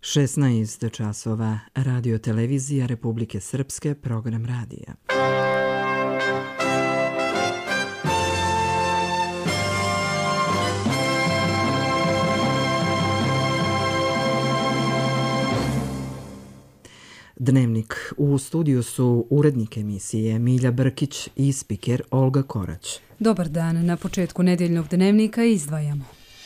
16 časova, Radio televizija Republike Srpske, program radija. Dnevnik. U studiju su urednik emisije Milja Brkić i spiker Olga Korać. Dobar dan. Na početku nedjeljnog dnevnika izdvajamo.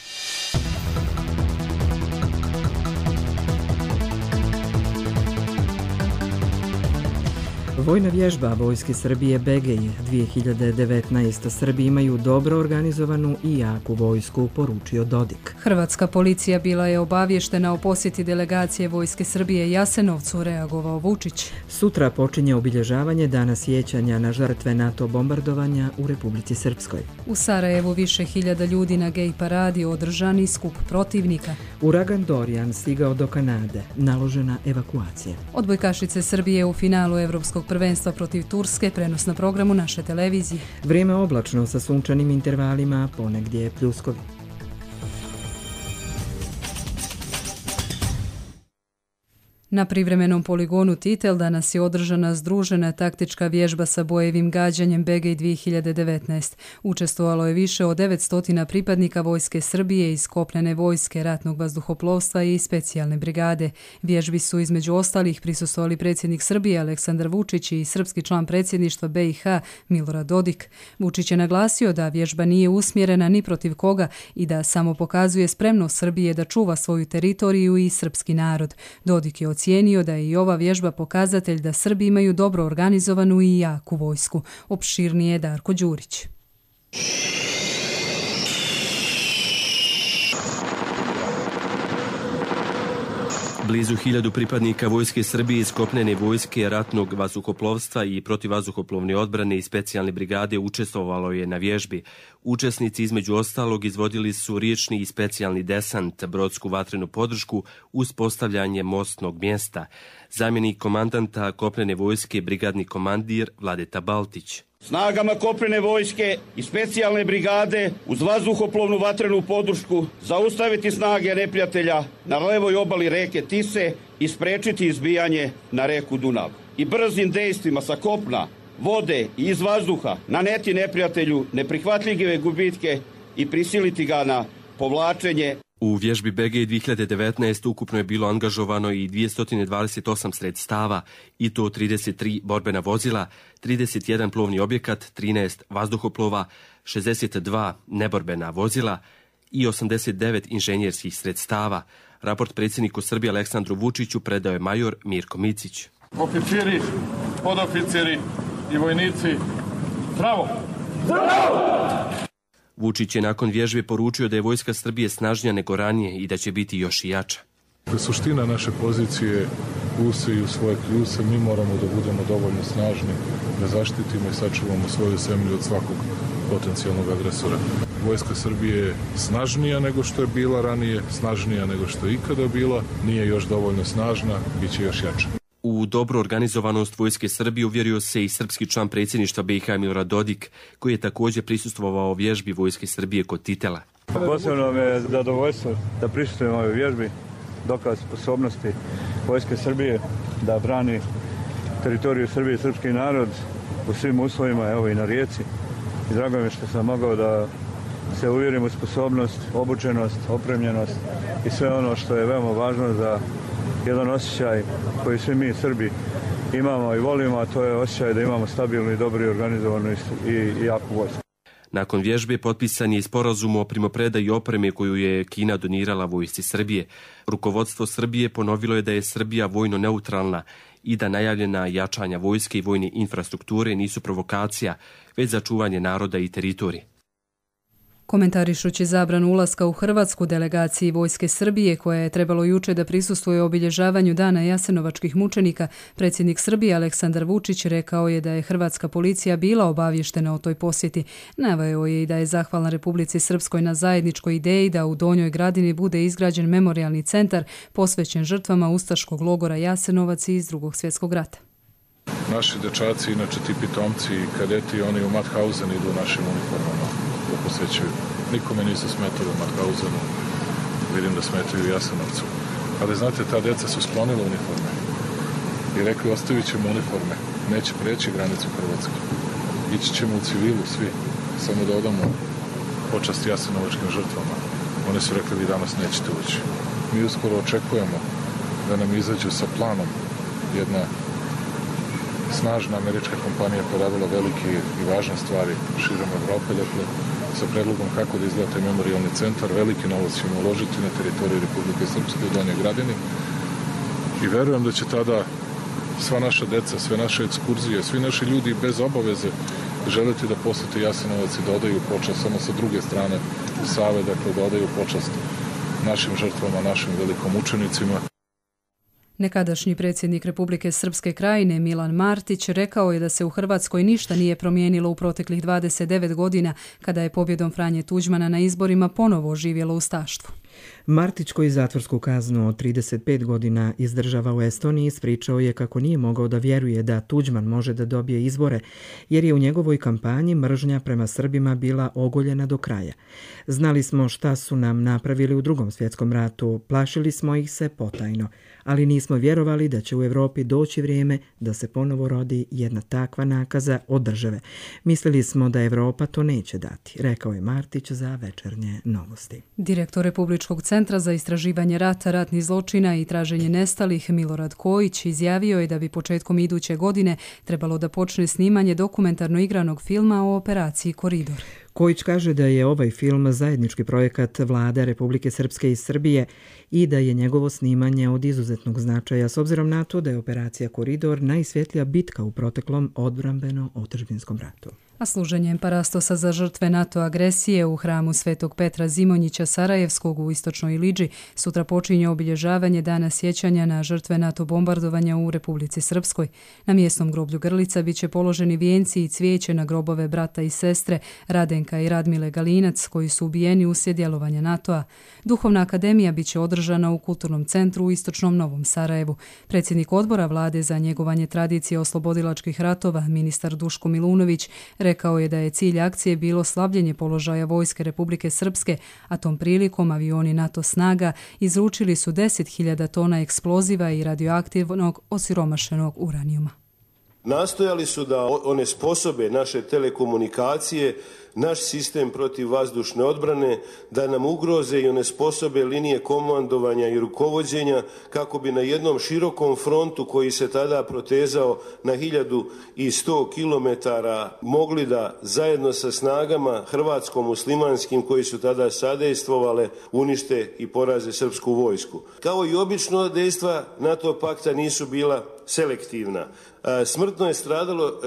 Vojna vježba Vojske Srbije Begej 2019. Srbi imaju dobro organizovanu i jaku vojsku, poručio Dodik. Hrvatska policija bila je obavještena o posjeti delegacije Vojske Srbije Jasenovcu, reagovao Vučić. Sutra počinje obilježavanje Dana sjećanja na žrtve NATO bombardovanja u Republici Srpskoj. U Sarajevu više hiljada ljudi na gej paradi, održani skup protivnika. Uragan Dorian stigao do Kanade, naložena evakuacija. Odbojkašice Srbije u finalu Evropskog prvenstva protiv Turske, prenos na programu naše televizije. Vrijeme oblačno sa sunčanim intervalima, ponegdje pljuskovi. Na privremenom poligonu Titel danas je održana združena taktička vježba sa bojevim gađanjem Begej 2019. Učestvovalo je više od 900 pripadnika Vojske Srbije iz kopnene vojske, ratnog vazduhoplovstva i specijalne brigade. Vježbi su između ostalih prisustvovali predsjednik Srbije Aleksandar Vučić i srpski član predsjedništva BiH Milorad Dodik. Vučić je naglasio da vježba nije usmjerena ni protiv koga i da samo pokazuje spremnost Srbije da čuva svoju teritoriju i srpski narod. Dodik je ocijenio da je i ova vježba pokazatelj da Srbi imaju dobro organizovanu i jaku vojsku. Opširnije Darko Đurić. Blizu 1000 pripadnika Vojske Srbije iz kopnene vojske, ratnog vazduhoplovstva i protivvazduhoplovne odbrane i specijalne brigade učestvovalo je na vježbi. Učesnici između ostalog izvodili su riječni i specijalni desant, brodsku vatrenu podršku, uspostavljanje mostnog mjesta. Zamjenik komandanta kopnene vojske, brigadni komandir Vladeta Baltić. Snagama kopnene vojske i specijalne brigade uz vazduhoplovnu vatrenu podršku zaustaviti snage neprijatelja na levoj obali reke Tise i sprečiti izbijanje na reku Dunav. I brzim dejstvima sa kopna, vode i iz vazduha naneti neprijatelju neprihvatljive gubitke i prisiliti ga na povlačenje. U vježbi Begej 2019 ukupno je bilo angažovano i 228 sredstava, i to 33 borbena vozila, 31 plovni objekat, 13 vazduhoplova, 62 neborbena vozila i 89 inženjerskih sredstava. Raport predsjedniku Srbije Aleksandru Vučiću predao je major Mirko Micić. Oficiri, podoficiri i vojnici, zdravo! Zdravo! Vučić je nakon vježbe poručio da je Vojska Srbije snažnija nego ranije i da će biti još i jača. Suština naše pozicije use i u svoje kljuse, mi moramo da budemo dovoljno snažni da zaštitimo i sačuvamo svoju zemlju od svakog potencijalnog agresora. Vojska Srbije je snažnija nego što je bila ranije, snažnija nego što je ikada bila, nije još dovoljno snažna, bit će još jača. U dobru organizovanost Vojske Srbije uvjerio se i srpski član predsjedništva BiH Milorad Dodik, koji je također prisustvovao vježbi Vojske Srbije kod Titela. Posebno me je zadovoljstvo da prisustvujem ovoj vježbi, dokaz sposobnosti Vojske Srbije da brani teritoriju Srbije i srpski narod u svim uslovima, evo i na rijeci. I drago mi je što sam mogao da se uvjerim u sposobnost, obučenost, opremljenost i sve ono što je veoma važno za jedan osjećaj koji svi mi Srbi imamo i volimo, a to je osjećaj da imamo stabilnu i dobro organizovanu i jaku vojsku. Nakon vježbe potpisan je sporazum o primopredaji opreme koju je Kina donirala Vojsci Srbije. Rukovodstvo Srbije ponovilo je da je Srbija vojno neutralna i da najavljena jačanja vojske i vojne infrastrukture nisu provokacija, već za čuvanje naroda i teritorije. Komentarišući zabranu ulaska u Hrvatsku delegaciji Vojske Srbije, koja je trebalo juče da prisustvuje obilježavanju Dana jasenovačkih mučenika, predsjednik Srbije Aleksandar Vučić rekao je da je hrvatska policija bila obavještena o toj posjeti. Naveo je i da je zahvalna Republici Srpskoj na zajedničkoj ideji da u Donjoj Gradini bude izgrađen memorijalni centar posvećen žrtvama ustaškog logora Jasenovac iz Drugog svjetskog rata. Naši dečaci, inače ti pitomci i kadeti, oni u Mauthausen idu u našim uniformama da posvećuju. Nikome nisu smetali u Mauthausenu, vidim da smetaju u Jasenovcu. Ali znate, ta deca su sklonila uniforme i rekli ostavit ćemo uniforme, neće preći granicu Hrvatske. Ići ćemo u civilu svi, samo da odamo počast jasenovačkim žrtvama. Oni su rekli vi danas nećete ući. Mi uskoro očekujemo da nam izađu sa planom jedna snažna američka kompanija koja radila velike i važne stvari širom Evrope, dakle sa predlogom kako da izgleda taj memorijalni centar. Veliki novac ćemo uložiti na teritoriji Republike Srpske u Donjoj Gradini i verujem da će tada sva naša deca, sve naše ekskurzije, svi naši ljudi bez obaveze želiti da posete Jasenovac i da odaju počast samo sa druge strane Save, dakle da odaju počast našim žrtvama, našim velikom učenicima. Nekadašnji predsjednik Republike Srpske Krajine Milan Martić rekao je da se u Hrvatskoj ništa nije promijenilo u proteklih 29 godina kada je pobjedom Franje Tuđmana na izborima ponovo oživjelo ustaštvo. Martić, koji zatvorsku kaznu od 35 godina izdržava u Estoniji, ispričao je kako nije mogao da vjeruje da Tuđman može da dobije izbore, jer je u njegovoj kampanji mržnja prema Srbima bila ogoljena do kraja. Znali smo šta su nam napravili u Drugom svjetskom ratu, plašili smo ih se potajno, ali nismo vjerovali da će u Evropi doći vrijeme da se ponovo rodi jedna takva nakaza od države. Mislili smo da Evropa to neće dati, rekao je Martić za Večernje novosti. Direktor Republičkog centra za istraživanje rata, ratnih zločina i traženje nestalih Milorad Kojić izjavio je da bi početkom iduće godine trebalo da počne snimanje dokumentarno igranog filma o operaciji Koridor. Kojić kaže da je ovaj film zajednički projekat vlade Republike Srpske i Srbije i da je njegovo snimanje od izuzetnog značaja s obzirom na to da je operacija Koridor najsvjetlija bitka u proteklom odbrambeno-otadžbinskom ratu. A služenjem parastosa za žrtve NATO agresije u hramu Svetog Petra Zimonjića Sarajevskog u istočnoj Iliđi sutra počinje obilježavanje Dana sjećanja na žrtve NATO bombardovanja u Republici Srpskoj. Na mjesnom groblju Grlica bit će položeni vijenci i cvijeće na grobove brata i sestre Radenka i Radmile Galinac koji su ubijeni uslijed djelovanja NATO-a. Duhovna akademija bit će održana u Kulturnom centru u istočnom Novom Sarajevu. Predsjednik odbora vlade za njegovanje tradicije oslobodilačkih ratova, ministar Duško Milunović, rekao je da je cilj akcije bilo slabljenje položaja vojske Republike Srpske, a tom prilikom avioni NATO snaga izručili su 10.000 tona eksploziva i radioaktivnog osiromašenog uranijuma. Nastojali su da onesposobe naše telekomunikacije, naš sistem protivvazdušne odbrane, da nam ugroze i onesposobe linije komandovanja i rukovođenja kako bi na jednom širokom frontu koji se tada protezao na 1100 km mogli da zajedno sa snagama hrvatsko-muslimanskim koji su tada sadejstvovale unište i poraze srpsku vojsku. Kao i obično, dejstva NATO pakta nisu bila selektivna. Smrtno je stradalo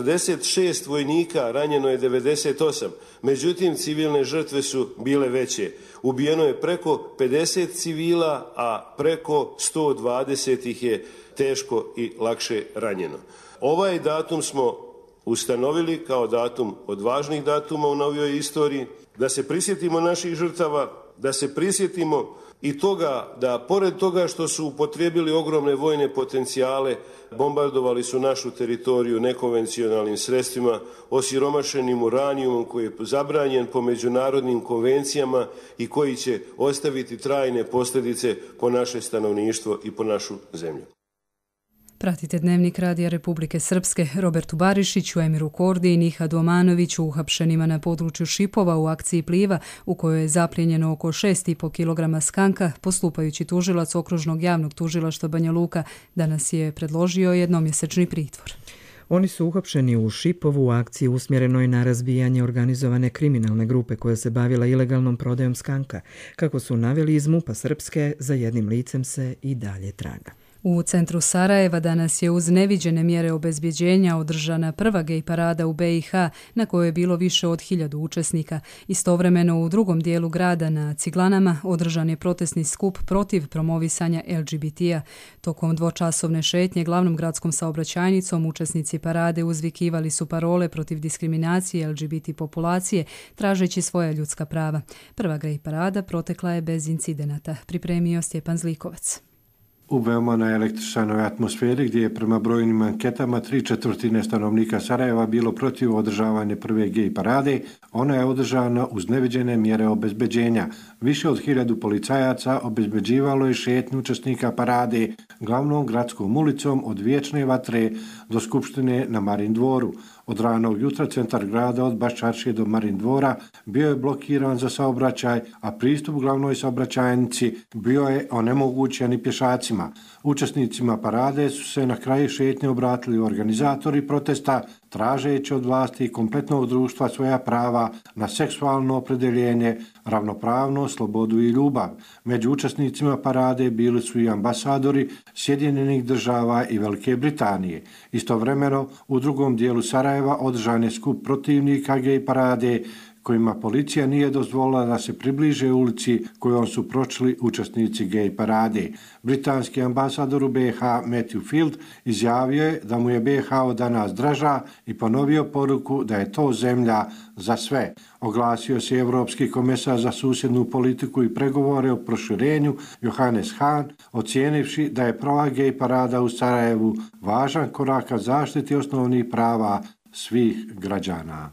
46 vojnika, ranjeno je 98. Međutim, civilne žrtve su bile veće. Ubijeno je preko 50 civila, a preko 120 ih je teško i lakše ranjeno. Ovaj datum smo ustanovili kao datum od važnih datuma u novijoj istoriji, da se prisjetimo naših žrtava, da se prisjetimo i toga da pored toga što su upotrijebili ogromne vojne potencijale, bombardovali su našu teritoriju nekonvencionalnim sredstvima, osiromašenim uranijumom koji je zabranjen po međunarodnim konvencijama i koji će ostaviti trajne posljedice po naše stanovništvo i po našu zemlju. Pratite Dnevnik Radija Republike Srpske. Robertu Barišiću, Emiru Kordi i Nihadu Omanoviću uhapšenima na području Šipova u akciji Pliva u kojoj je zaplijenjeno oko 6,5 kg skanka, postupajući tužilac Okružnog javnog tužilaštva Banja Luka danas je predložio jednomjesečni pritvor. Oni su uhapšeni u Šipovu u akciji usmjerenoj na razbijanje organizovane kriminalne grupe koja se bavila ilegalnom prodajom skanka. Kako su naveli iz MUP-a Srpske, za jednim licem se i dalje traga. U centru Sarajeva danas je uz neviđene mjere obezbjeđenja održana prva gej parada u BiH na kojoj je bilo više od 1000 učesnika. Istovremeno u drugom dijelu grada na Ciglanama održan je protestni skup protiv promovisanja LGBT-a. Tokom dvočasovne šetnje glavnom gradskom saobraćajnicom učesnici parade uzvikivali su parole protiv diskriminacije LGBT populacije tražeći svoja ljudska prava. Prva gej parada protekla je bez incidenata, pripremio Stjepan Zlikovac. u veoma naelektrisanoj atmosferi gdje je prema brojnim anketama 3/4 stanovnika Sarajeva bilo protiv održavanja prve gej parade. Ona je održana uz neviđene mjere obezbeđenja. Više od 1000 policajaca obezbeđivalo je šetnju učesnika parade glavnom gradskom ulicom od Vječne vatre do Skupštine na Marin dvoru. Od ranog jutra centar grada od Baščaršije do Marin dvora bio je blokiran za saobraćaj, a pristup glavnoj saobraćajnici bio je onemogućen i pješacima. Učesnicima parade su se na kraju šetnje obratili organizatori protesta, tražeći od vlasti i kompletnog društva svoja prava na seksualno opredjeljenje, ravnopravnost, slobodu i ljubav. Među učesnicima parade bili su i ambasadori Sjedinjenih država i Velike Britanije. Istovremeno, u drugom dijelu Sarajeva održan je skup protivnika gej parade, kojima policija nije dozvolila da se približe ulici kojom su prošli učesnici gej parade. Britanski ambasador u BiH Matthew Field izjavio je da mu je BiH od danas draža i ponovio poruku da je to zemlja za sve. Oglasio se Europski komesar za susjednu politiku i pregovore o proširenju Johannes Hahn, ocijenivši da je prva gej parada u Sarajevu važan korak ka zaštiti osnovnih prava svih građana.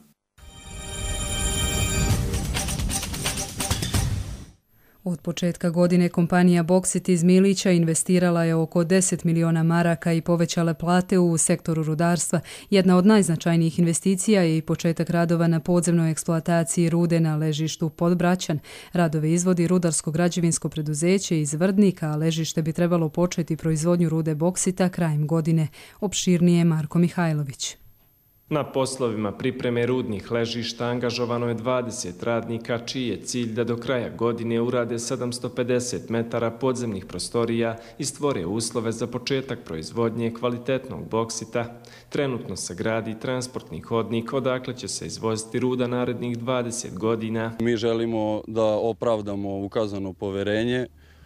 Od početka godine kompanija Boksit iz Milića investirala je oko 10 miliona maraka i povećala plate u sektoru rudarstva. Jedna od najznačajnijih investicija je i početak radova na podzemnoj eksploataciji rude na ležištu Podbraćan. Radove izvodi rudarsko-građevinsko preduzeće iz Vrdnika, a ležište bi trebalo početi proizvodnju rude boksita krajem godine. Opširnije Marko Mihajlović. Na poslovima pripreme rudnih ležišta angažovano je 20 radnika, čiji je cilj da do kraja godine urade 750 metara podzemnih prostorija i stvore uslove za početak proizvodnje kvalitetnog boksita. Trenutno se gradi transportni hodnik, odakle će se izvoziti ruda narednih 20 godina. Mi želimo da opravdamo ukazano poverenje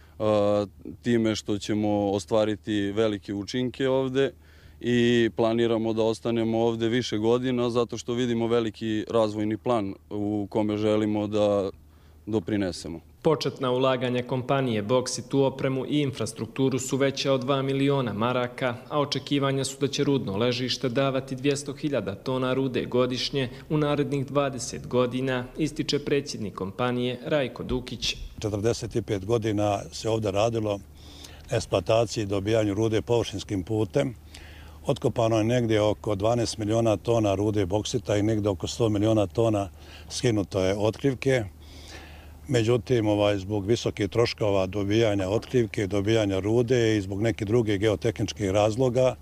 time što ćemo ostvariti velike učinke ovde i planiramo da ostanemo ovde više godina zato što vidimo veliki razvojni plan u kome želimo da doprinesemo. Početna ulaganja kompanije Boksit u opremu i infrastrukturu su veća od 2 miliona maraka, a očekivanja su da će rudno ležište davati 200.000 tona rude godišnje u narednih 20 godina, ističe predsjednik kompanije Rajko Dukić. 45 godina se ovde radilo na eksploataciji i dobijanju rude površinskim putem. Otkopano je negdje oko 12 miliona tona rude boksita i negdje oko 100 miliona tona skinuto je otkrivke. Međutim, zbog visokih troškova dobijanja otkrivke, dobijanja rude i zbog nekih drugih geotehničkih razloga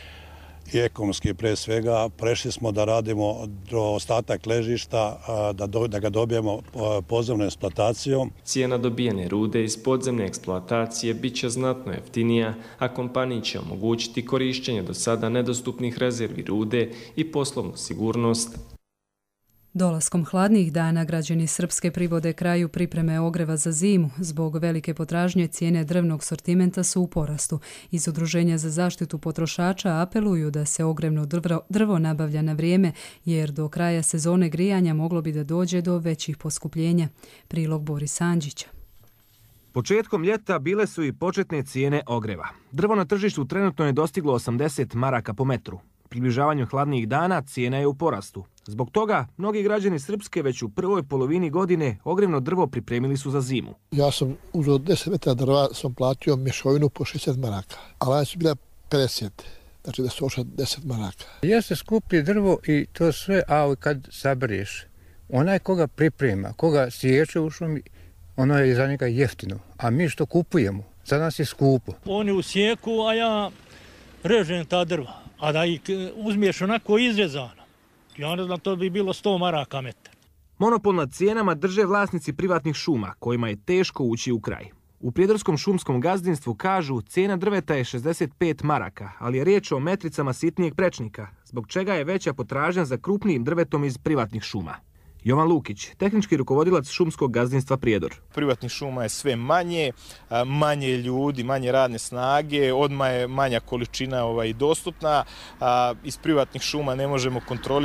i ekonomski pre svega, prešli smo da radimo do ostatak ležišta, da ga dobijemo podzemnom eksploatacijom. Cijena dobijene rude iz podzemne eksploatacije bit će znatno jeftinija, a kompaniji će omogućiti korišćenje do sada nedostupnih rezervi rude i poslovnu sigurnost. Dolaskom hladnih dana građani Srpske privode kraju pripreme ogreva za zimu. Zbog velike potražnje cijene drvnog sortimenta su u porastu. Iz Udruženja za zaštitu potrošača apeluju da se ogrevno drvo nabavlja na vrijeme, jer do kraja sezone grijanja moglo bi da dođe do većih poskupljenja. Prilog Boris Andžića. Početkom ljeta bile su i početne cijene ogreva. Drvo na tržištu trenutno je dostiglo 80 maraka po metru. Približavanju hladnijih dana cijena je u porastu. Zbog toga, mnogi građani Srpske već u prvoj polovini godine ogrevno drvo pripremili su za zimu. Ja sam uzeo 10 metara drva, sam platio mješovinu po 60 maraka, a lani su bila 50, znači da su ošla 10 maraka. Ja se skupi drvo i to sve, a kad sabereš, onaj koga priprema, koga sječe u šumi, ono je za njega jeftino, a mi što kupujemo, za nas je skupo. Oni u sjeku, a ja režem ta drva, a da ih uzmiješ onako izrezano, ja ne znam, to bi bilo 100 maraka metar. Monopol nad cijenama drže vlasnici privatnih šuma, kojima je teško ući u kraj. U Prijedorskom šumskom gazdinstvu kažu cijena drveta je 65 maraka, ali je riječ o metricama sitnijeg prečnika, zbog čega je veća potražnja za krupnijim drvetom iz privatnih šuma. Jovan Lukić, tehnički rukovodilac šumskog gazdinstva Prijedor. Privatnih šuma je sve manje, manje ljudi, manje radne snage, odmah je manja količina dostupna. Iz privatnih šuma ne možemo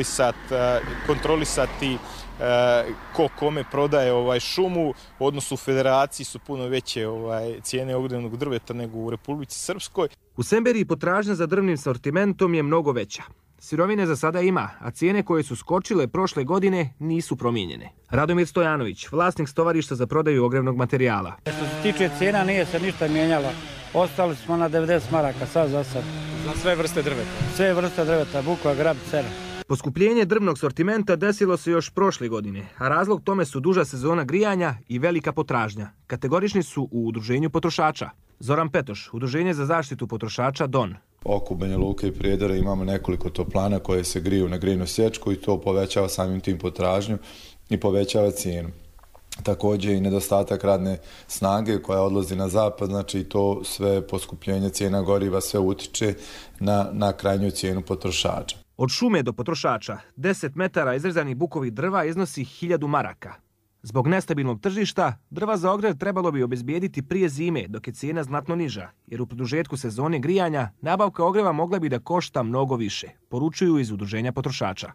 kontrolisati ko kome prodaje šumu. U odnosu u federaciji su puno veće cijene ogrjevnog drveta nego u Republici Srpskoj. U Semberiji potražnja za drvnim sortimentom je mnogo veća. Sirovine za sada ima, a cijene koje su skočile prošle godine nisu promijenjene. Radomir Stojanović, vlasnik stovarišta za prodaju ogrjevnog materijala. Što se tiče cijena nije se ništa mijenjalo. Ostali smo na 90 maraka sad za sad. Za sve vrste drveta? Sve vrste drveta, bukva, grab, cera. Poskupljenje drvnog sortimenta desilo se još prošle godine, a razlog tome su duža sezona grijanja i velika potražnja. Kategorični su u Udruženju potrošača. Zoran Petoš, Udruženje za zaštitu potrošača DON. Oko Banja Luke i Prijedora imamo nekoliko toplana koje se griju na grijnu sječku i to povećava samim tim potražnju i povećava cijenu. Također i nedostatak radne snage koja odlazi na zapad, znači to sve poskupljenje cijena goriva sve utiče na krajnju cijenu potrošača. Od šume do potrošača 10 metara izrezanih bukovih drva iznosi 1000 maraka. Zbog nestabilnog tržišta, drva za ogrjev trebalo bi obezbijediti prije zime, dok je cijena znatno niža, jer u produžetku sezone grijanja nabavka ogrjeva mogla bi da košta mnogo više, poručuju iz Udruženja potrošača.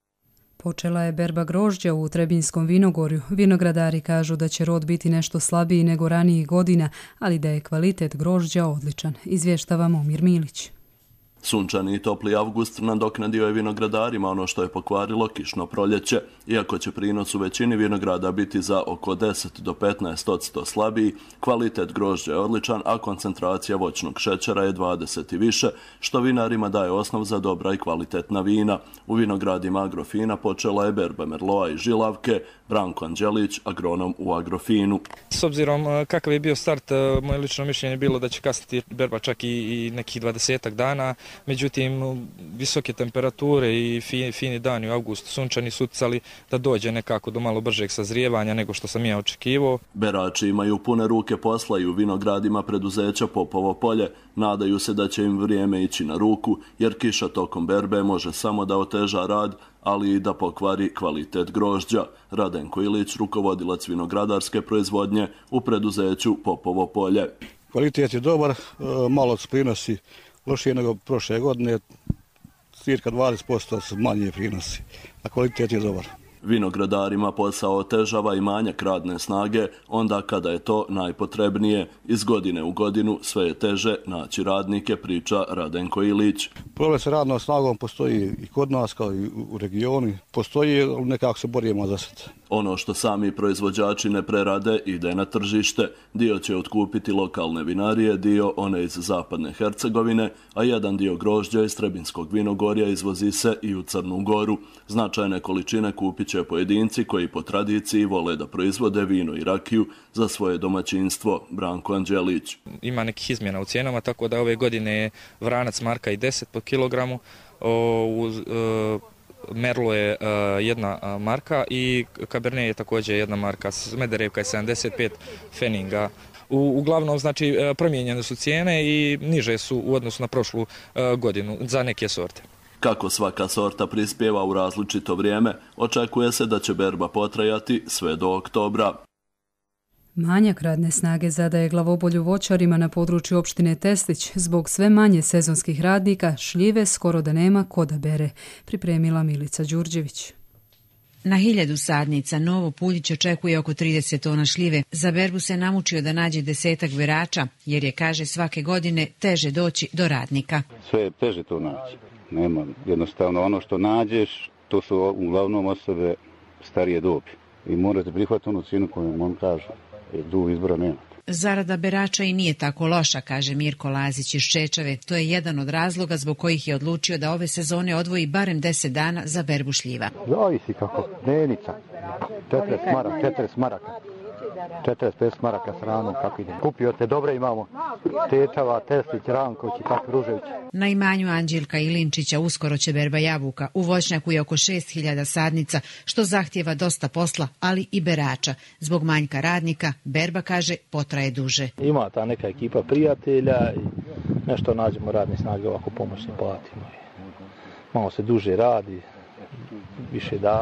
Počela je berba grožđa u Trebinskom vinogorju. Vinogradari kažu da će rod biti nešto slabiji nego ranijih godina, ali da je kvalitet grožđa odličan, izvještava Momir Milić. Sunčani i topli avgust nadoknadio je vinogradarima ono što je pokvarilo kišno proljeće. Iako će prinos u većini vinograda biti za oko 10 do 15% slabiji, kvalitet grožđa je odličan, a koncentracija voćnog šećera je 20 i više, što vinarima daje osnov za dobra i kvalitetna vina. U vinogradima Agrofina počela je berba Merloa i Žilavke. Branko Anđelić, agronom u Agrofinu. S obzirom kakav je bio start, moje lično mišljenje je bilo da će kasniti berba čak i nekih 20 dana. Međutim, visoke temperature i fini dani u avgustu sunčani su utjecali da dođe nekako do malo bržeg sazrijevanja nego što sam ja očekivao. Berači imaju pune ruke posla i u vinogradima preduzeća Popovo polje. Nadaju se da će im vrijeme ići na ruku, jer kiša tokom berbe može samo da oteža rad, ali i da pokvari kvalitet grožđa. Radenko Ilić, rukovodilac vinogradarske proizvodnje u preduzeću Popovo polje. Kvalitet je dobar, malo se prinosi lošije nego prošle godine, cirka 20% su manje prinosi, a kvalitet je dobar. Vinogradarima posao otežava i manjak radne snage, onda kada je to najpotrebnije. Iz godine u godinu sve je teže naći radnike, priča Radenko Ilić. Problem sa radnom snagom postoji i kod nas kao i u regionu. Postoji, ali nekako se borimo za sad. Ono što sami proizvođači ne prerade ide na tržište. Dio će otkupiti lokalne vinarije, dio one iz zapadne Hercegovine, a jedan dio grožđa iz Trebinskog vinogorja izvozi se i u Crnu Goru. Značajne količine kupit će pojedinci koji po tradiciji vole da proizvode vino i rakiju za svoje domaćinstvo. Branko Anđelić. Ima nekih izmjena u cijenama, tako da ove godine je vranac marka i 10 po kilogramu, Merlo je jedna marka i Cabernet je također jedna marka, Smederevka je 75 Feninga. Uglavnom, znači, promijenjene su cijene i niže su u odnosu na prošlu godinu za neke sorte. Kako svaka sorta prispjeva u različito vrijeme, očekuje se da će berba potrajati sve do oktobra. Manjak radne snage zadaje glavobolju voćarima na području opštine Teslić. Zbog sve manje sezonskih radnika, šljive skoro da nema ko da bere, pripremila Milica Đurđević. Na 1000 sadnica Novo Puljić očekuje oko 30 tona šljive. Za berbu se namučio da nađe 10-ak berača, jer je, kaže, svake godine teže doći do radnika. Sve je teže to naći. Nema, jednostavno ono što nađeš, to su uglavnom osobe starije dobi. I morate prihvatiti onu cijenu koju on kaže, jer drugog izbora nema. Zarada berača i nije tako loša, kaže Mirko Lazić iz Čečave. To je jedan od razloga zbog kojih je odlučio da ove sezone odvoji barem 10 dana za berbu šljiva. Zavisi kako, dnevnica, 40 maraka. 45 maraka s ranom, kako ide. Kupio te dobre, imamo Čečava, Teslić, Ranković i kako Ružević. Na imanju Anđelka Ilinčića uskoro će berba jabuka. U voćnjaku je oko 6000 sadnica, što zahtjeva dosta posla, ali i berača. Zbog manjka radnika, berba, kaže, potraje duže. Ima ta neka ekipa prijatelja i nešto nađemo radne snage, ovako pomoćni platimo. Malo se duže radi, više dana.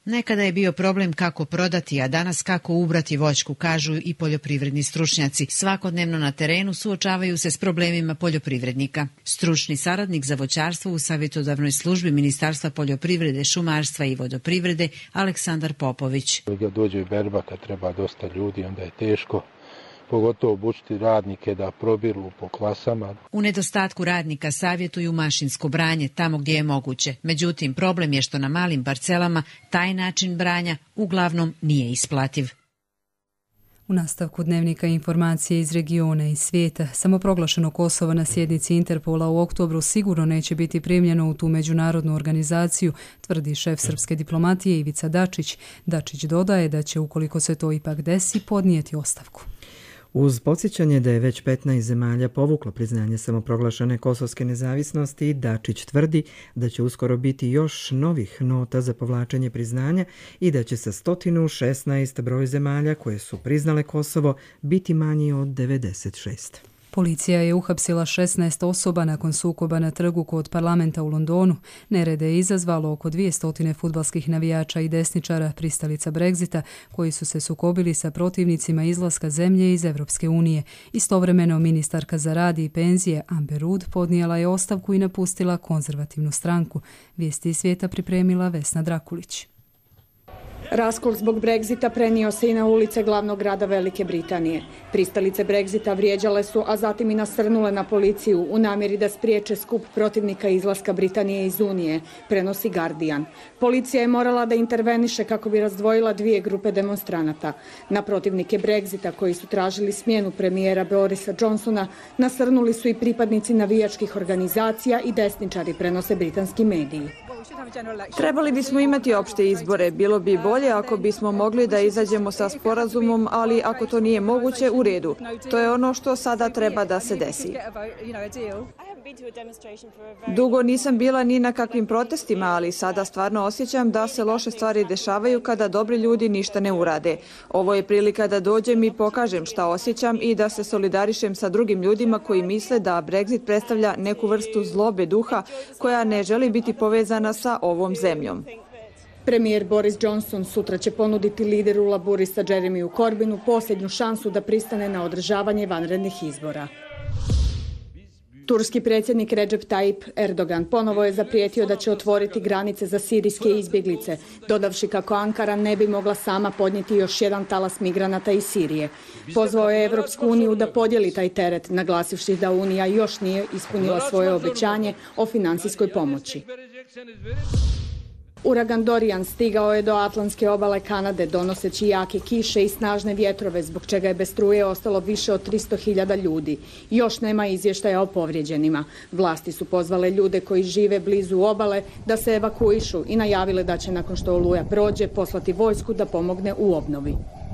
Nekada je bio problem kako prodati, a danas kako ubrati voćku, kažu i poljoprivredni stručnjaci. Svakodnevno na terenu suočavaju se s problemima poljoprivrednika. Stručni saradnik za voćarstvo u savjetodavnoj službi Ministarstva poljoprivrede, šumarstva i vodoprivrede Aleksandar Popović. Kad dođe berba, kad treba dosta ljudi, onda je teško, pogotovo obučiti radnike da probiru po klasama. U nedostatku radnika savjetuju mašinsko branje tamo gdje je moguće. Međutim, problem je što na malim parcelama taj način branja uglavnom nije isplativ. U nastavku dnevnika informacije iz regiona i svijeta, samoproglašeno Kosovo na sjednici Interpola u oktobru sigurno neće biti primljeno u tu međunarodnu organizaciju, tvrdi šef srpske diplomatije Ivica Dačić. Dačić dodaje da će, ukoliko se to ipak desi, podnijeti ostavku. Uz podsjećanje da je već 15 zemalja povuklo priznanje samoproglašene kosovske nezavisnosti, Dačić tvrdi da će uskoro biti još novih nota za povlačenje priznanja i da će sa 116 broj zemalja koje su priznale Kosovo biti manji od 96. Policija je uhapsila 16 osoba nakon sukoba na trgu kod parlamenta u Londonu. Nerede je izazvalo oko 200 fudbalskih navijača i desničara, pristalica Brexita, koji su se sukobili sa protivnicima izlaska zemlje iz Evropske unije. Istovremeno ministarka za rad i penzije Amber Rudd podnijela je ostavku i napustila konzervativnu stranku. Vijesti iz svijeta pripremila Vesna Drakulić. Raskol zbog Brexita prenio se i na ulice glavnog grada Velike Britanije. Pristalice Brexita vrijeđale su, a zatim i nasrnule na policiju u namjeri da spriječe skup protivnika izlaska Britanije iz Unije, prenosi Guardian. Policija je morala da interveniše kako bi razdvojila dvije grupe demonstranata. Na protivnike Brexita, koji su tražili smjenu premijera Borisa Johnsona, nasrnuli su i pripadnici navijačkih organizacija i desničari, prenose britanski mediji. Trebali bismo imati opšte izbore. Bilo bi bolje ako bismo mogli da izađemo sa sporazumom, ali ako to nije moguće, u redu. To je ono što sada treba da se desi. Dugo nisam bila ni na kakvim protestima, ali sada stvarno osjećam da se loše stvari dešavaju kada dobri ljudi ništa ne urade. Ovo je prilika da dođem i pokažem šta osjećam i da se solidarišem sa drugim ljudima koji misle da Brexit predstavlja neku vrstu zlobe duha koja ne želi biti povezana sa ovom zemljom. Premijer Boris Johnson sutra će ponuditi lideru laburista Jeremiju Corbynu posljednju šansu da pristane na održavanje vanrednih izbora. Turski predsjednik Recep Tayyip Erdogan ponovo je zaprijetio da će otvoriti granice za sirijske izbjeglice, dodavši kako Ankara ne bi mogla sama podnijeti još jedan talas migranata iz Sirije. Pozvao je Evropsku uniju da podijeli taj teret, naglasivši da Unija još nije ispunila svoje obećanje o financijskoj pomoći. Uragan Dorian stigao je do atlantske obale Kanade donoseći jake kiše i snažne vjetrove, zbog čega je bez struje ostalo više od 300.000 ljudi. Još nema izvještaja o povrijeđenima. Vlasti su pozvale ljude koji žive blizu obale da se evakuišu i najavile da će nakon što oluja prođe poslati vojsku da pomogne u obnovi.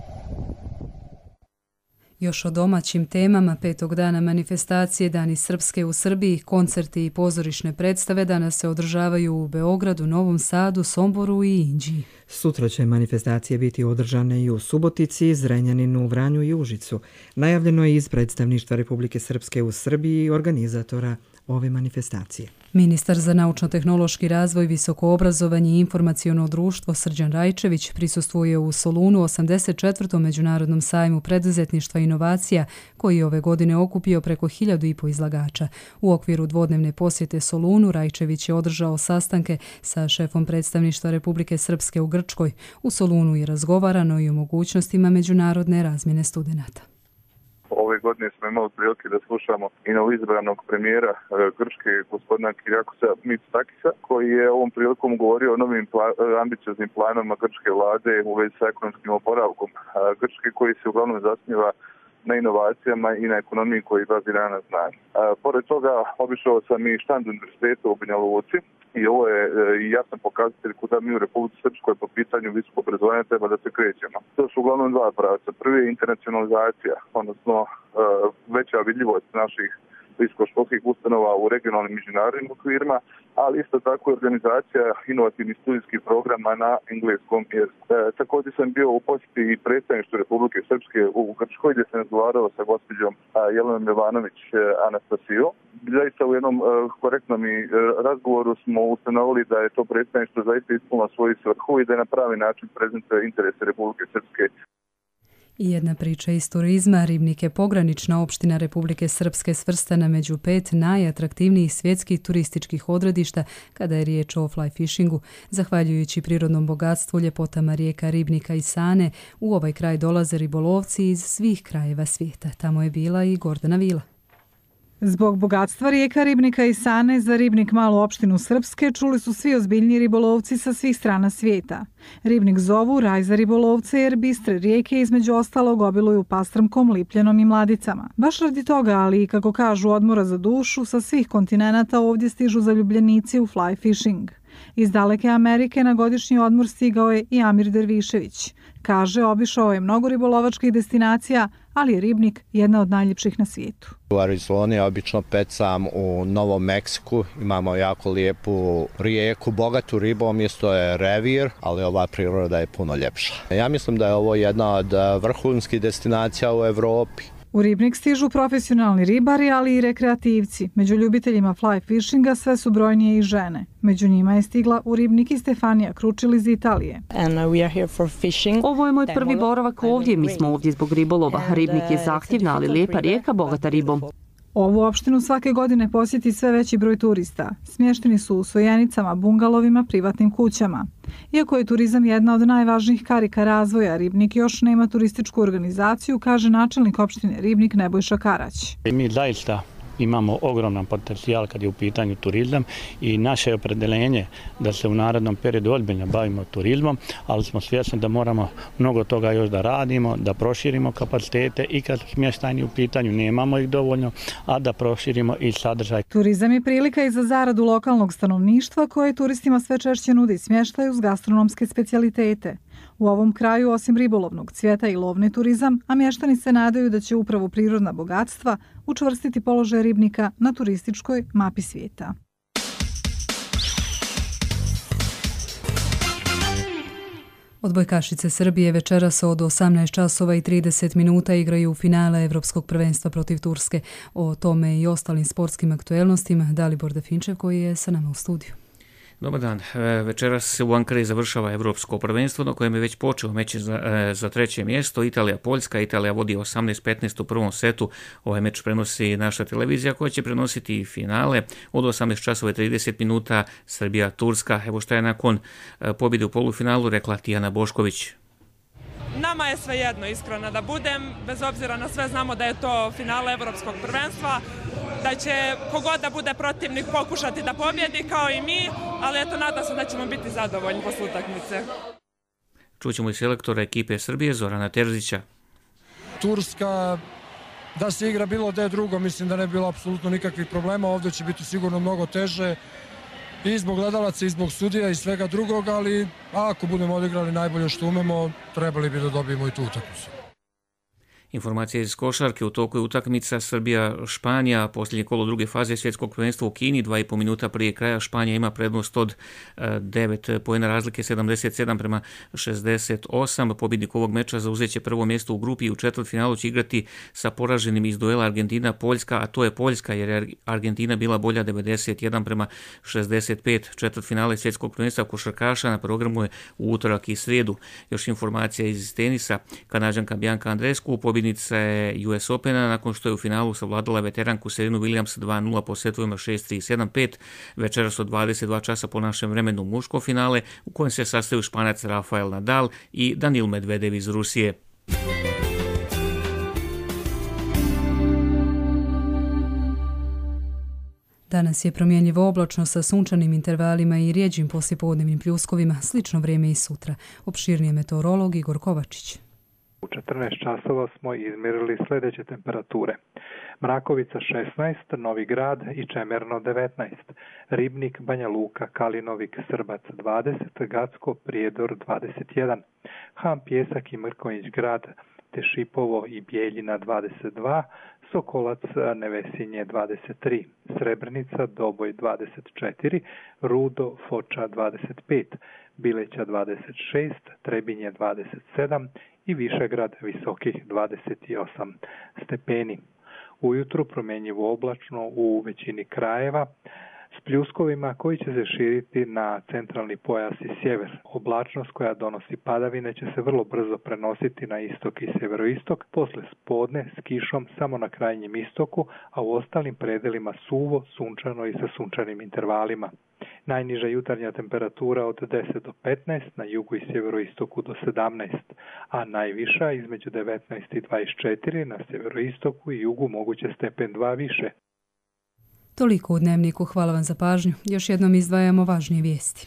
Još o domaćim temama, 5. dana manifestacije Dani Srpske u Srbiji, koncerti i pozorišne predstave danas se održavaju u Beogradu, Novom Sadu, Somboru i Inđiji. Sutra će manifestacije biti održane i u Subotici, Zrenjaninu, Vranju i Užicu. Najavljeno je iz predstavništva Republike Srpske u Srbiji i organizatora ove manifestacije. Ministar za naučno-tehnološki razvoj, visoko obrazovanje i informaciono društvo Srđan Rajčević prisustvuje u Solunu 84. Međunarodnom sajmu preduzetništva i inovacija, koji je ove godine okupio preko 1.500 izlagača. U okviru dvodnevne posjete Solunu Rajčević je održao sastanke sa šefom predstavništva Republike Srpske u Grčkoj. U Solunu je razgovarano i o mogućnostima međunarodne razmjene studenata. Ove godine smo imali prilike da slušamo i novoizabranog premijera Grčke, gospodina Kyriakosa Mitsotakisa, koji je ovom prilikom govorio o novim ambicioznim planovima grčke vlade u vezi sa ekonomskim oporavkom Grčke, koji se uglavnom zasniva na inovacijama i na ekonomiji koji bazira na znanju. Pored toga, obišao sam i štand univerziteta u Banja Luci i ovo je jasan pokazatelj kuda mi u Republici Srpskoj po pitanju visokog obrazovanja treba da se krećemo. To su uglavnom dva pravca. Prvi je internacionalizacija, odnosno veća vidljivost naših visokoškolskih ustanova u regionalnim međunarodnim okvirima, ali isto tako i organizacija inovativnih studijskih programa na engleskom jeziku. Također sam bio u posjeti i predstavništvu Republike Srpske u Grčkoj, gdje sam razgovarao sa gospođom Jelenom Jovanović Anastasijom. Zaista u jednom korektnom razgovoru smo ustanovili da je to predstavništvo zaista ispunilo svoju svrhu i da je na pravi način prezentuje interese Republike Srpske. I jedna priča iz turizma. Ribnik je pogranična opština Republike Srpske svrstana među 5 najatraktivnijih svjetskih turističkih odredišta kada je riječ o fly fishingu. Zahvaljujući prirodnom bogatstvu, ljepotama rijeka Ribnika i Sane, u ovaj kraj dolaze ribolovci iz svih krajeva svijeta. Tamo je bila i Gordana Vila. Zbog bogatstva rijeka Ribnika i Sane za Ribnik, malu opštinu Srpske, čuli su svi ozbiljniji ribolovci sa svih strana svijeta. Ribnik zovu raj za ribolovce jer bistre rijeke između ostalog obiluju pastrmkom, lipljenom i mladicama. Baš radi toga, ali i kako kažu odmora za dušu, sa svih kontinenata ovdje stižu zaljubljenici u fly fishing. Iz daleke Amerike na godišnji odmor stigao je i Amir Dervišević. Kaže, obišao je mnogo ribolovačkih destinacija, ali je Ribnik jedna od najljepših na svijetu. U Arizoni obično pecam u Novom Meksiku. Imamo jako lijepu rijeku, bogatu ribom, isto je revir, ali ova priroda je puno ljepša. Ja mislim da je ovo jedna od vrhunskih destinacija u Evropi. U Ribnik stižu profesionalni ribari, ali i rekreativci. Među ljubiteljima fly fishinga sve su brojnije i žene. Među njima je stigla u Ribnik i Stefanija Kručil iz Italije. Ovo je moj prvi boravak ovdje. Mi smo ovdje zbog ribolova. Ribnik je zahtjevna, ali lijepa rijeka, bogata ribom. Ovu opštinu svake godine posjeti sve veći broj turista. Smješteni su u stojenicama, bungalovima, privatnim kućama. Iako je turizam jedna od najvažnijih karika razvoja, Ribnik još nema turističku organizaciju, kaže načelnik opštine Ribnik Nebojša Karać. Mi zaista imamo ogroman potencijal kad je u pitanju turizam i naše je opredeljenje da se u narednom periodu ozbiljno bavimo turizmom, ali smo svjesni da moramo mnogo toga još da radimo, da proširimo kapacitete i kad smještajni u pitanju nemamo ih dovoljno, a da proširimo i sadržaj. Turizam je prilika i za zaradu lokalnog stanovništva koje turistima sve češće nudi smještaj uz gastronomske specijalitete. U ovom kraju, osim ribolovnog, cvjeta i lovni turizam, a mještani se nadaju da će upravo prirodna bogatstva učvrstiti položaj Ribnika na turističkoj mapi svijeta. Odbojkašice Srbije večeras od 18:30 igraju u finale Evropskog prvenstva protiv Turske. O tome i ostalim sportskim aktuelnostima Dalibor Definčev koji je sa nama u studiju. Dobar dan. Večeras se u Ankari završava Evropsko prvenstvo na kojem je već počeo meč za treće mjesto. Italija-Poljska. Italija vodi 18-15 u prvom setu. Ovaj meč prenosi naša televizija koja će prenositi i finale. Od 18:30 Srbija-Turska. Evo što je nakon pobjede u polufinalu rekla Tijana Bošković. Nama je svejedno, iskreno da budem, bez obzira na sve znamo da je to finale Evropskog prvenstva, da će kogod da bude protivnik pokušati da pobjedi kao i mi, ali eto nadam se da ćemo biti zadovoljni posle utakmice. Čućemo i selektora ekipe Srbije Zorana Terzića. Turska, da se igra bilo da je drugo, mislim da ne bi bilo apsolutno nikakvih problema, ovdje će biti sigurno mnogo teže. I zbog gledalaca, i zbog sudija i svega drugog, ali ako budemo odigrali najbolje što umemo, trebali bi da dobijemo i tu utakmicu. Informacija iz košarke, u toku je utakmica Srbija-Španija, posljednje kolo druge faze svjetskog prvenstva u Kini, 2,5 minuta prije kraja Španija ima prednost od 9 poena razlike, 77-68. Pobjednik ovog meča zauzeće prvo mjesto u grupi i u četvrtfinalu će igrati sa poraženim iz duela Argentina-Poljska, a to je Poljska jer je Argentina bila bolja 91-65. Četvrtfinale svjetskog prvenstva košarkaša na programu je u utorak i srijedu. Još informacija iz tenisa, Kanađanka Bianca Andreescu pobjednica je US Opena nakon što je u finalu savladala veteranku Serenu Williams 2-0 po setovima 6-3 7-5. Večeras od 22 časa po našem vremenu muško finale u kojem se sastaju Španac Rafael Nadal i Danil Medvedev iz Rusije. Danas je promjenjivo oblačno sa sunčanim intervalima i rjeđim poslijepodnevnim pljuskovima, slično vrijeme i sutra. Opširnije meteorolog Igor Kovačić. U 14 časova smo izmjerili sljedeće temperature. Mrakovica 16, Novi Grad i Čemerno 19, Ribnik, Banja Luka, Kalinovik, Srbac 20, Gacko, Prijedor 21, Han, Pjesak i Mrkonjić Grad te Šipovo i Bijeljina 22, Sokolac, Nevesinje 23, Srebrenica, Doboj 24, Rudo, Foča 25, Bileća 26, Trebinje 27 i Višegrad visokih 28 stepeni. Ujutru promjenjivo oblačno u većini krajeva s pljuskovima koji će se širiti na centralni pojas i sjever. Oblačnost koja donosi padavine će se vrlo brzo prenositi na istok i sjeveroistok, posle spodne s kišom samo na krajnjem istoku, a u ostalim predelima suvo, sunčano i sa sunčanim intervalima. Najniža jutarnja temperatura od 10 do 15, na jugu i sjeveroistoku do 17, a najviša između 19 i 24, na sjeveroistoku i jugu moguće stepen 2 više. Toliko u Dnevniku, hvala vam za pažnju. Još jednom izdvajamo važnije vijesti.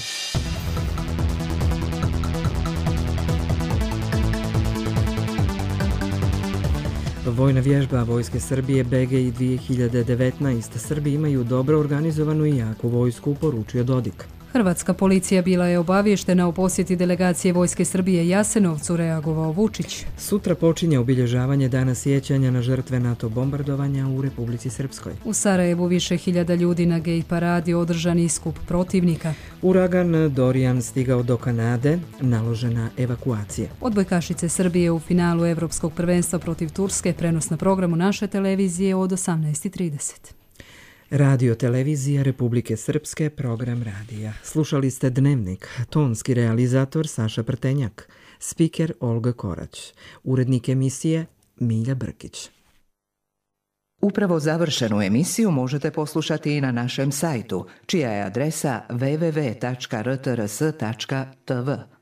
Vojna vježba Vojske Srbije BGI 2019. Srbi imaju dobro organizovanu i jaku vojsku, poručio Dodik. Hrvatska policija bila je obavještena o posjeti delegacije Vojske Srbije Jasenovcu, reagovao Vučić. Sutra počinje obilježavanje Dana sjećanja na žrtve NATO bombardovanja u Republici Srpskoj. U Sarajevu više hiljada ljudi na gej paradi, održani skup protivnika. Uragan Dorian stigao do Kanade, naložena evakuacija. Odbojkašice Srbije u finalu Evropskog prvenstva protiv Turske, prenos na programu naše televizije od 18:30. Radio televizija Republike Srpske, program radija. Slušali ste Dnevnik, tonski realizator Saša Prtenjak, spiker Olga Korać, urednik emisije Milja Brkić. Upravo završenu emisiju možete poslušati i na našem sajtu, čija je adresa www.rtrs.tv.